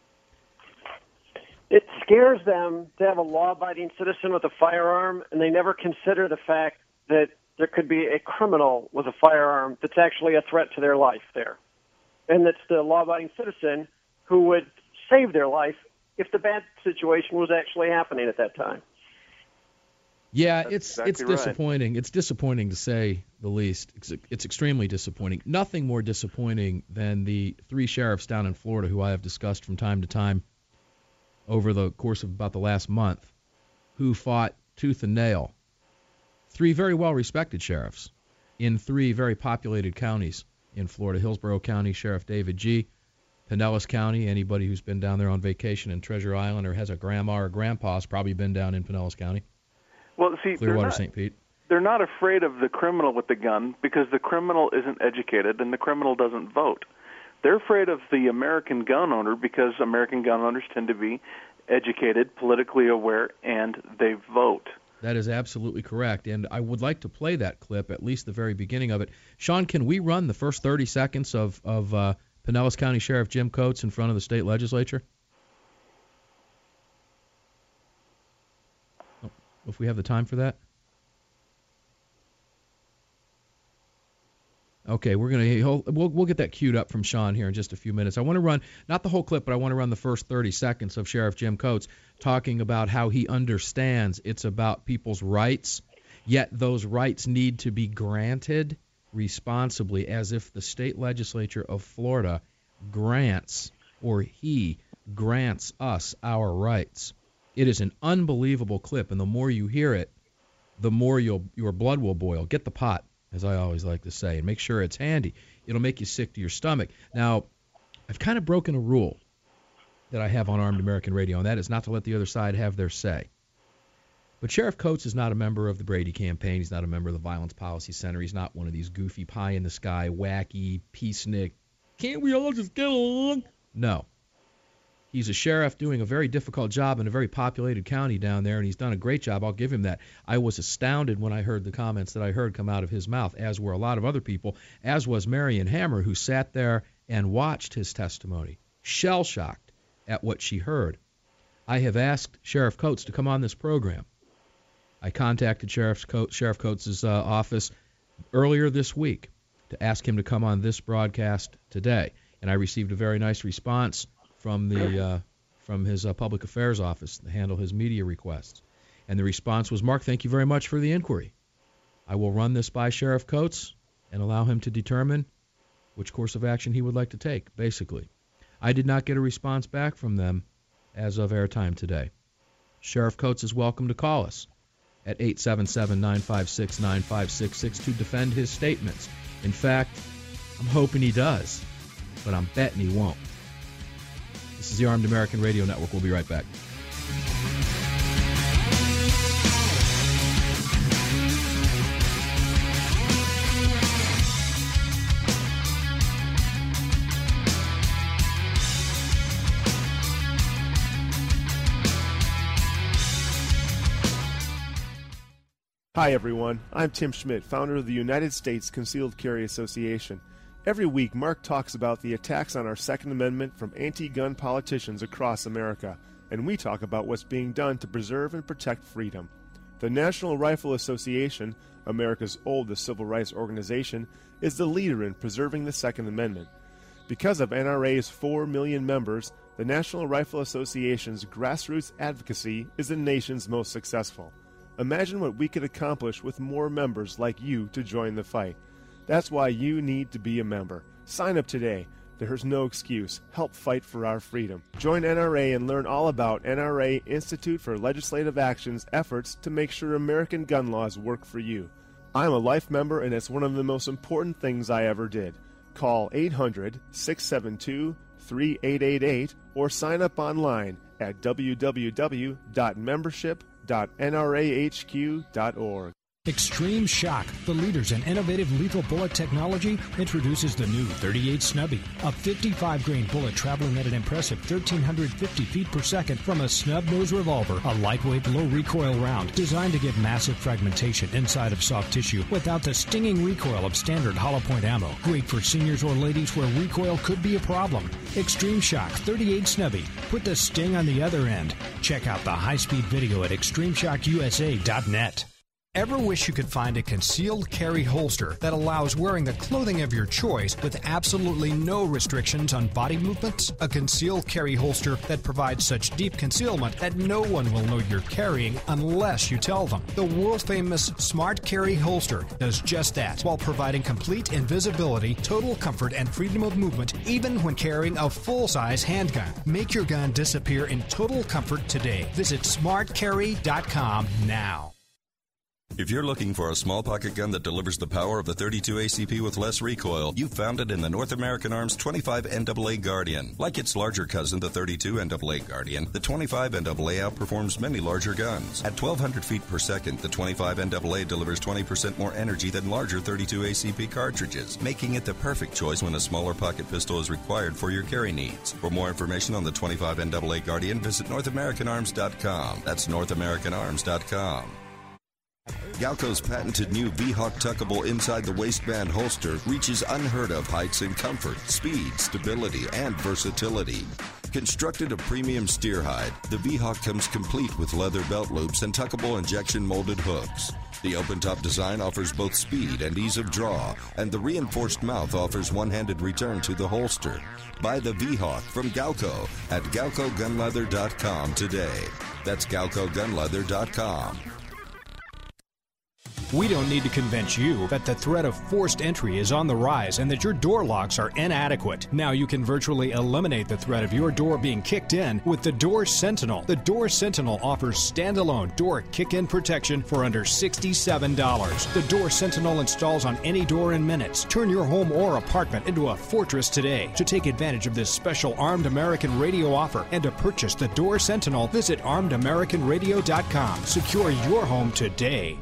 It scares them to have a law-abiding citizen with a firearm, and they never consider the fact that there could be a criminal with a firearm that's actually a threat to their life there. And that's the law-abiding citizen who would save their life if the bad situation was actually happening at that time. Yeah, That's it's exactly it's right. disappointing. It's disappointing to say the least. It's, it's extremely disappointing. Nothing more disappointing than the three sheriffs down in Florida who I have discussed from time to time over the course of about the last month, who fought tooth and nail. Three very well-respected sheriffs in three very populated counties in Florida. Hillsborough County Sheriff David G. Pinellas County, anybody who's been down there on vacation in Treasure Island or has a grandma or grandpa has probably been down in Pinellas County. Well, see, Clearwater, not, Saint Pete. They're not afraid of the criminal with the gun because the criminal isn't educated and the criminal doesn't vote. They're afraid of the American gun owner because American gun owners tend to be educated, politically aware, and they vote. That is absolutely correct, and I would like to play that clip, at least the very beginning of it. Sean, can we run the first thirty seconds of, of uh, Pinellas County Sheriff Jim Coates in front of the state legislature? Oh, if we have the time for that? Okay, we're gonna we'll we'll get that queued up from Sean here in just a few minutes. I want to run not the whole clip, but I want to run the first thirty seconds of Sheriff Jim Coates talking about how he understands it's about people's rights, yet those rights need to be granted responsibly, as if the state legislature of Florida grants or he grants us our rights. It is an unbelievable clip, and the more you hear it, the more you'll, your blood will boil. Get the pot, as I always like to say, and make sure it's handy. It'll make you sick to your stomach. Now, I've kind of broken a rule that I have on Armed American Radio, and that is not to let the other side have their say. But Sheriff Coates is not a member of the Brady campaign. He's not a member of the Violence Policy Center. He's not one of these goofy pie-in-the-sky, wacky, peacenik, can't we all just get along? No. He's a sheriff doing a very difficult job in a very populated county down there, and he's done a great job. I'll give him that. I was astounded when I heard the comments that I heard come out of his mouth, as were a lot of other people, as was Marion Hammer, who sat there and watched his testimony, shell-shocked at what she heard. I have asked Sheriff Coates to come on this program. I contacted Sheriff Coates, Sheriff Coates' uh, office earlier this week to ask him to come on this broadcast today, and I received a very nice response from the uh, from his uh, public affairs office to handle his media requests. And the response was, Mark, thank you very much for the inquiry. I will run this by Sheriff Coates and allow him to determine which course of action he would like to take, basically. I did not get a response back from them as of airtime today. Sheriff Coates is welcome to call us at eight seven seven, nine five six, nine five six six to defend his statements. In fact, I'm hoping he does, but I'm betting he won't. This is the Armed American Radio Network. We'll be right back. Hi everyone, I'm Tim Schmidt, founder of the United States Concealed Carry Association. Every week, Mark talks about the attacks on our Second Amendment from anti-gun politicians across America, and we talk about what's being done to preserve and protect freedom. The National Rifle Association, America's oldest civil rights organization, is the leader in preserving the Second Amendment. Because of N R A's four million members, the National Rifle Association's grassroots advocacy is the nation's most successful. Imagine what we could accomplish with more members like you to join the fight. That's why you need to be a member. Sign up today. There's no excuse. Help fight for our freedom. Join N R A and learn all about N R A Institute for Legislative Action's efforts to make sure American gun laws work for you. I'm a life member, and it's one of the most important things I ever did. Call eight hundred, six seven two, three eight eight eight or sign up online at w w w dot membership dot n r a h q dot org. Extreme Shock, the leaders in innovative lethal bullet technology, introduces the new thirty-eight Snubby, a fifty-five grain bullet traveling at an impressive one thousand three hundred fifty feet per second from a snub-nose revolver, a lightweight, low-recoil round designed to give massive fragmentation inside of soft tissue without the stinging recoil of standard hollow-point ammo. Great for seniors or ladies where recoil could be a problem. Extreme Shock thirty-eight Snubby. Put the sting on the other end. Check out the high-speed video at extreme shock u s a dot net. Ever wish you could find a concealed carry holster that allows wearing the clothing of your choice with absolutely no restrictions on body movements? A concealed carry holster that provides such deep concealment that no one will know you're carrying unless you tell them. The world-famous Smart Carry holster does just that while providing complete invisibility, total comfort, and freedom of movement even when carrying a full-size handgun. Make your gun disappear in total comfort today. Visit smart carry dot com now. If you're looking for a small pocket gun that delivers the power of the thirty-two A C P with less recoil, you've found it in the North American Arms twenty-five N double A Guardian. Like its larger cousin, the thirty-two N double A Guardian, the twenty-five N double A outperforms many larger guns. At twelve hundred feet per second, the twenty-five N double A delivers twenty percent more energy than larger thirty-two A C P cartridges, making it the perfect choice when a smaller pocket pistol is required for your carry needs. For more information on the twenty-five N double A Guardian, visit north american arms dot com. That's north american arms dot com. Galco's patented new V-Hawk tuckable inside the waistband holster reaches unheard of heights in comfort, speed, stability, and versatility. Constructed of premium steer hide, the V-Hawk comes complete with leather belt loops and tuckable injection molded hooks. The open-top design offers both speed and ease of draw, and the reinforced mouth offers one-handed return to the holster. Buy the V-Hawk from Galco at galco gun leather dot com today. That's galco gun leather dot com. We don't need to convince you that the threat of forced entry is on the rise and that your door locks are inadequate. Now you can virtually eliminate the threat of your door being kicked in with the Door Sentinel. The Door Sentinel offers standalone door kick-in protection for under sixty-seven dollars. The Door Sentinel installs on any door in minutes. Turn your home or apartment into a fortress today. To take advantage of this special Armed American Radio offer and to purchase the Door Sentinel, visit armed american radio dot com. Secure your home today.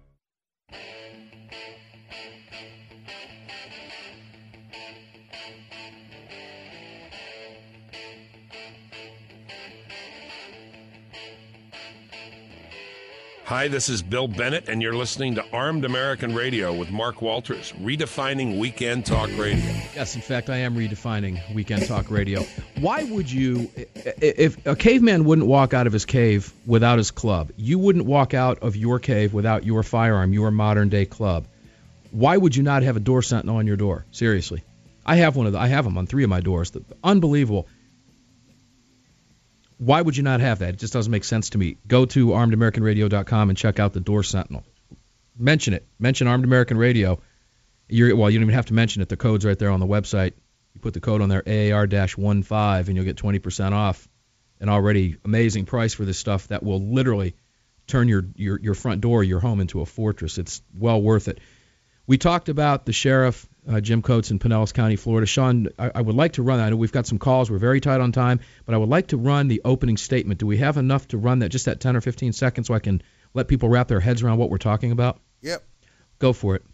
Hi, this is Bill Bennett, and you're listening to Armed American Radio with Mark Walters, redefining weekend talk radio. Yes, in fact, I am redefining weekend talk radio. Why would you, if a caveman wouldn't walk out of his cave without his club, you wouldn't walk out of your cave without your firearm, your modern-day club, why would you not have a Door Sentinel on your door? Seriously. I have one of the, I have them on three of my doors. Unbelievable. Why would you not have that? It just doesn't make sense to me. Go to armed american radio dot com and check out the Door Sentinel. Mention it. Mention Armed American Radio. You're, well, you don't even have to mention it. The code's right there on the website. You put the code on there, A A R fifteen, and you'll get twenty percent off. An already amazing price for this stuff that will literally turn your, your, your front door, your home, into a fortress. It's well worth it. We talked about the sheriff, uh, Jim Coates in Pinellas County, Florida. Sean, I, I would like to run that. I know we've got some calls. We're very tight on time, but I would like to run the opening statement. Do we have enough to run that, just that ten or fifteen seconds, so I can let people wrap their heads around what we're talking about? Yep. Go for it.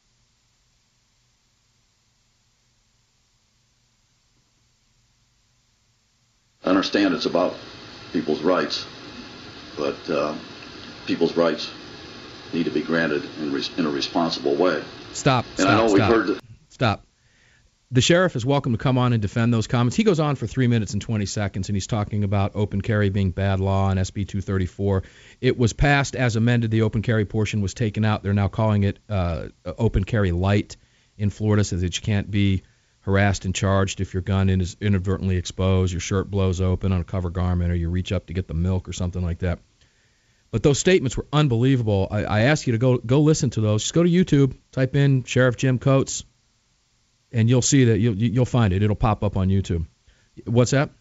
I understand it's about people's rights, but uh, people's rights need to be granted in, res- in a responsible way. Stop. And stop, I know stop, we've heard that. Stop. The sheriff is welcome to come on and defend those comments. He goes on for three minutes and twenty seconds, and he's talking about open carry being bad law and S B two thirty-four. It was passed as amended. The open carry portion was taken out. They're now calling it uh, open carry light in Florida, so that you can't be harassed and charged if your gun is inadvertently exposed, your shirt blows open on a cover garment, or you reach up to get the milk or something like that. But those statements were unbelievable. I, I ask you to go go listen to those. Just go to YouTube, type in Sheriff Jim Coates, and you'll see that. You'll, you'll find it. It'll pop up on YouTube. What's that?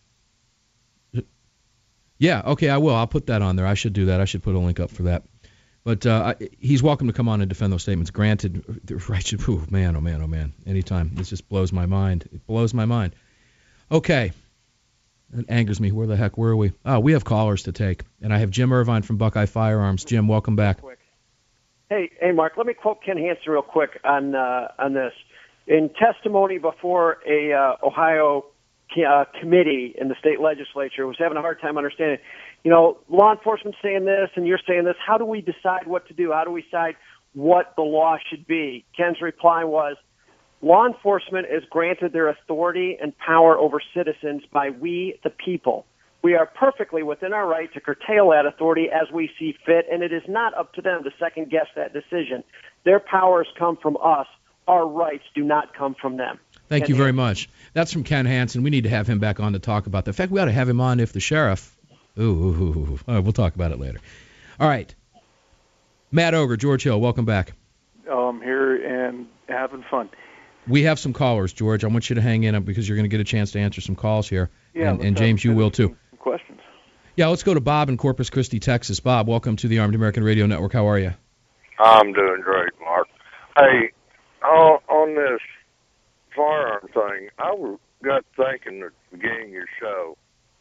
Yeah, okay, I will. I'll put that on there. I should do that. I should put a link up for that. But uh, I, he's welcome to come on and defend those statements. Granted, right? Oh, man, oh, man, oh, man. Anytime. This just blows my mind. It blows my mind. Okay. It angers me. Where the heck were we? Oh, we have callers to take. And I have Jim Irvine from Buckeye Firearms. Jim, welcome back. Hey, hey, Mark, let me quote Ken Hansen real quick on uh, on this. In testimony before a uh, Ohio uh, committee in the state legislature, was having a hard time understanding, you know, law enforcement saying this and you're saying this. How do we decide what to do? How do we decide what the law should be? Ken's reply was, law enforcement is granted their authority and power over citizens by we, the people. We are perfectly within our right to curtail that authority as we see fit, and it is not up to them to second-guess that decision. Their powers come from us. Our rights do not come from them. Thank Ken you very Hansen. much. That's from Ken Hansen. We need to have him back on to talk about that. In fact, we ought to have him on if the sheriff... Ooh, ooh, ooh, ooh. All right, we'll talk about it later. All right. Matt Ogre, George Hill, welcome back. Oh, I'm here and having fun. We have some callers, George. I want you to hang in because you're going to get a chance to answer some calls here. Yeah, and, and James, you will too. Some questions. Yeah, let's go to Bob in Corpus Christi, Texas. Bob, welcome to the Armed American Radio Network. How are you? I'm doing great, Mark. Hey, on, on this firearm thing, I got thinking at the beginning of your show,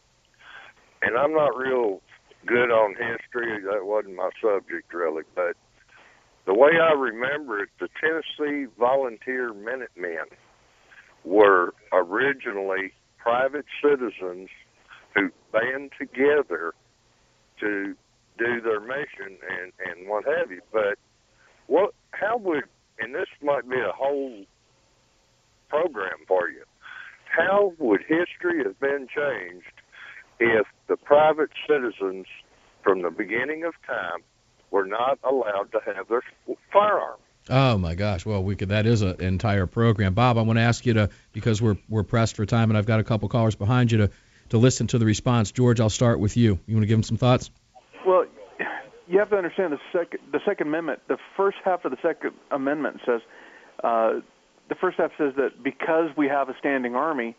and I'm not real good on history. That wasn't my subject, really. But the way I remember it, the Tennessee Volunteer Minutemen were originally private citizens who band together to do their mission and, and what have you. But what, how would, and this might be a whole program for you, how would history have been changed if the private citizens from the beginning of time were not allowed to have their firearms? Oh my gosh! Well, we could. That is an entire program. Bob, I want to ask you to, because we're we're pressed for time, and I've got a couple callers behind you to to listen to the response. George, I'll start with you. You want to give him some thoughts? Well, you have to understand the second the Second Amendment. The first half of the Second Amendment says uh, the first half says that because we have a standing army,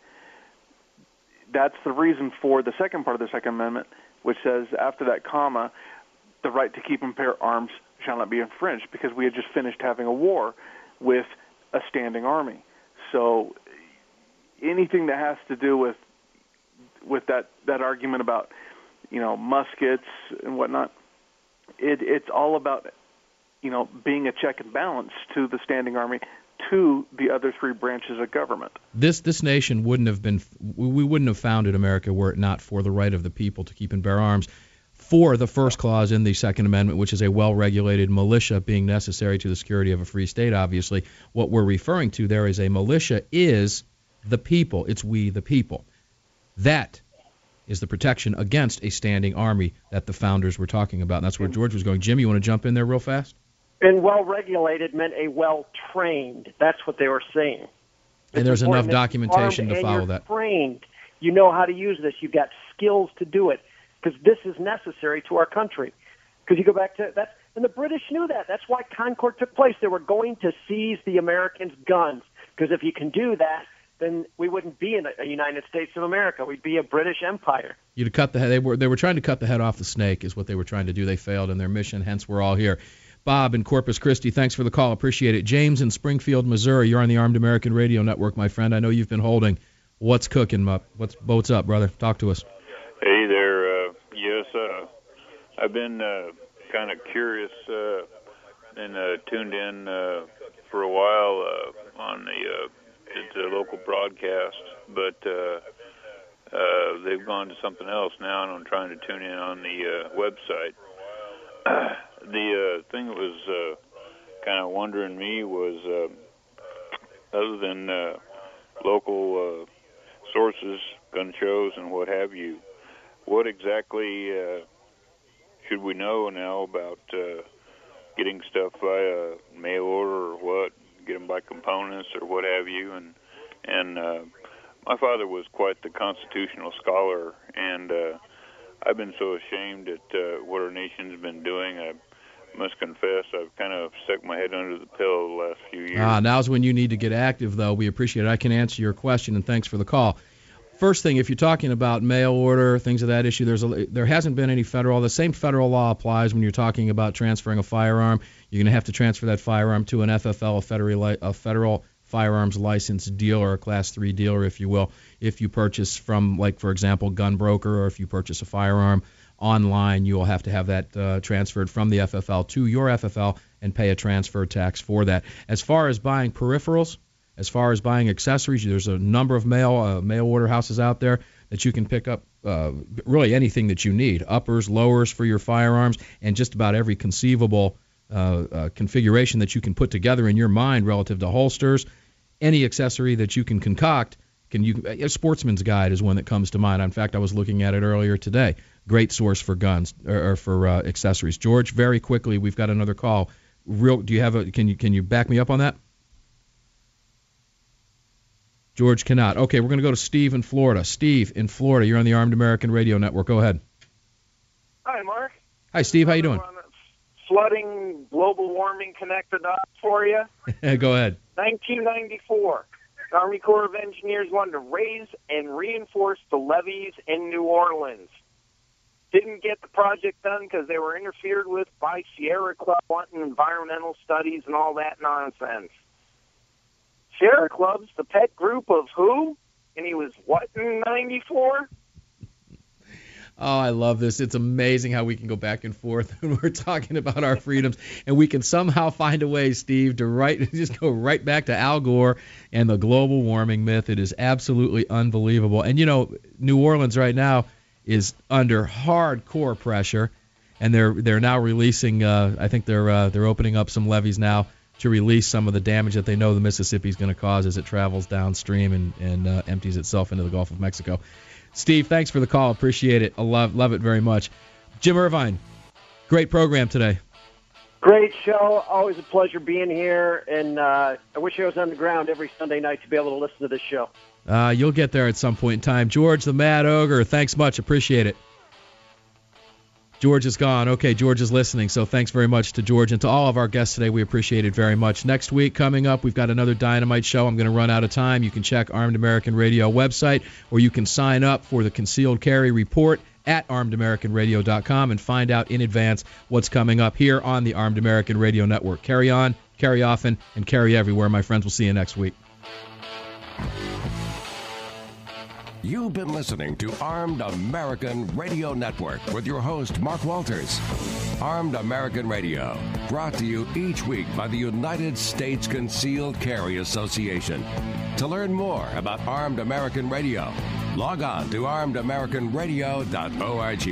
that's the reason for the second part of the Second Amendment, which says after that comma, the right to keep and bear arms shall not be infringed, because we had just finished having a war with a standing army. So anything that has to do with with that, that argument about, you know, muskets and whatnot, it, it's all about, you know, being a check and balance to the standing army, to the other three branches of government. This this nation wouldn't have been, we wouldn't have founded America were it not for the right of the people to keep and bear arms. For the first clause in the Second Amendment, which is a well-regulated militia being necessary to the security of a free state, obviously, what we're referring to there is a militia is the people. It's we, the people. That is the protection against a standing army that the founders were talking about. And that's where George was going. Jim, you want to jump in there real fast? And well-regulated meant a well-trained. That's what they were saying. And there's enough Important. documentation to Armed and follow you're that. Trained. You know how to use this. You've got skills to do it, because this is necessary to our country. Because you go back to that, and the British knew that. That's why Concord took place. They were going to seize the Americans' guns, because if you can do that, then we wouldn't be in a United States of America. We'd be a British Empire. You'd cut the head. They were they were trying to cut the head off the snake, is what they were trying to do. They failed in their mission. Hence, we're all here. Bob in Corpus Christi, thanks for the call. Appreciate it. James in Springfield, Missouri, you're on the Armed American Radio Network, my friend. I know you've been holding. What's cooking, Mup? What's what's up, brother? Talk to us. Hey there. Uh, yes, uh, I've been uh, kind of curious uh, and uh, tuned in uh, for a while uh, on the uh, it's a local broadcast, but uh, uh, they've gone to something else now, and I'm trying to tune in on the uh, website. the uh, thing that was uh, kind of wondering me was, uh, other than uh, local uh, sources, gun shows, and what have you, what exactly uh, should we know now about uh, getting stuff via mail order or what, get them by components or what have you? And and uh, my father was quite the constitutional scholar, and uh, I've been so ashamed at uh, what our nation's been doing. I must confess I've kind of stuck my head under the pillow the last few years. Ah, now's when you need to get active, though. We appreciate it. I can answer your question, and thanks for the call. First thing, if you're talking about mail order, things of that issue, there's a, there hasn't been any federal. The same federal law applies when you're talking about transferring a firearm. You're going to have to transfer that firearm to an F F L, a federal, a federal firearms licensed dealer, a Class three dealer, if you will. If you purchase from, like, for example, Gun Broker, or if you purchase a firearm online, you will have to have that uh, transferred from the F F L to your F F L and pay a transfer tax for that. As far as buying peripherals, as far as buying accessories, there's a number of mail uh, mail order houses out there that you can pick up uh, really anything that you need, uppers, lowers for your firearms, and just about every conceivable uh, uh, configuration that you can put together in your mind relative to holsters. Any accessory that you can concoct, can you? A Sportsman's Guide is one that comes to mind. In fact, I was looking at it earlier today. Great source for guns or, or for uh, accessories. George, very quickly, we've got another call. Real, do you have a? Can you can you back me up on that? George cannot. Okay, we're going to go to Steve in Florida. Steve in Florida, you're on the Armed American Radio Network. Go ahead. Hi, Mark. Hi, Steve. How you doing? Flooding, global warming connected up for you. Go ahead. nineteen ninety-four, the Army Corps of Engineers wanted to raise and reinforce the levees in New Orleans. didn't get the project done because they were interfered with by Sierra Club wanting environmental studies and all that nonsense. Sierra Club's the pet group of who? And he was what in ninety-four? Oh, I love this. It's amazing how we can go back and forth when we're talking about our freedoms, and we can somehow find a way, Steve, to right, just go right back to Al Gore and the global warming myth. It is absolutely unbelievable. And, you know, New Orleans right now is under hardcore pressure, and they're they're now releasing, uh, I think they're uh, they're opening up some levees now to release some of the damage that they know the Mississippi is going to cause as it travels downstream and, and uh, empties itself into the Gulf of Mexico. Steve, thanks for the call. Appreciate it. I love love it very much. Jim Irvine, great program today. Great show. Always a pleasure being here, and uh, I wish I was on the ground every Sunday night to be able to listen to this show. Uh, you'll get there at some point in time. George the Mad Ogre, thanks much. Appreciate it. George is gone. Okay, George is listening, so thanks very much to George and to all of our guests today. We appreciate it very much. Next week, coming up, we've got another Dynamite show. I'm going to run out of time. You can check Armed American Radio website, or you can sign up for the Concealed Carry Report at armed american radio dot com and find out in advance what's coming up here on the Armed American Radio Network. Carry on, carry often, and carry everywhere, my friends. We'll see you next week. You've been listening to Armed American Radio Network with your host, Mark Walters. Armed American Radio, brought to you each week by the United States Concealed Carry Association. To learn more about Armed American Radio, log on to armed american radio dot org.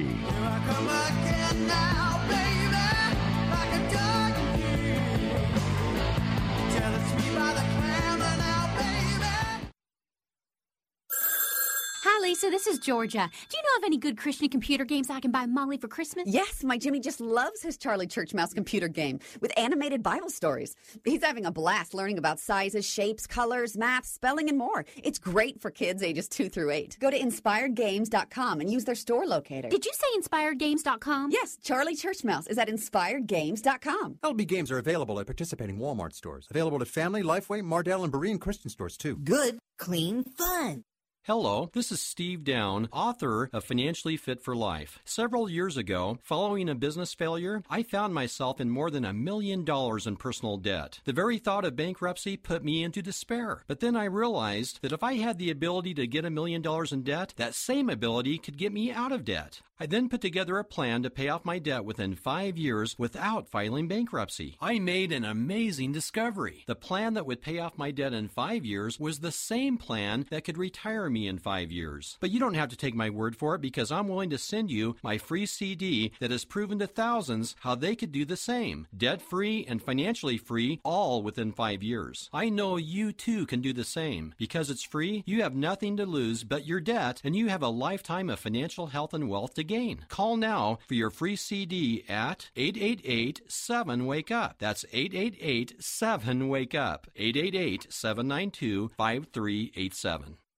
Hi, Lisa. This is Georgia. Do you know of any good Christian computer games I can buy Molly for Christmas? Yes, my Jimmy just loves his Charlie Church Mouse computer game with animated Bible stories. He's having a blast learning about sizes, shapes, colors, math, spelling, and more. It's great for kids ages two through eight. Go to inspired games dot com and use their store locator. Did you say inspired games dot com? Yes, Charlie Church Mouse is at inspired games dot com. L B games are available at participating Walmart stores. Available at Family, Lifeway, Mardell, and Berean Christian stores, too. Good, clean fun. Hello, this is Steve Down, author of Financially Fit for Life. Several years ago, following a business failure, I found myself in more than a million dollars in personal debt. The very thought of bankruptcy put me into despair. But then I realized that if I had the ability to get a million dollars in debt, that same ability could get me out of debt. I then put together a plan to pay off my debt within five years without filing bankruptcy. I made an amazing discovery. The plan that would pay off my debt in five years was the same plan that could retire me in five years. But you don't have to take my word for it, because I'm willing to send you my free C D that has proven to thousands how they could do the same. Debt-free and financially free, all within five years. I know you too can do the same. Because it's free, you have nothing to lose but your debt, and you have a lifetime of financial health and wealth to gain. Call now for your free C D at eight eight eight, seven, wake up. That's eight eight eight, seven, wake up. eight eight eight, seven nine two, five three eight seven.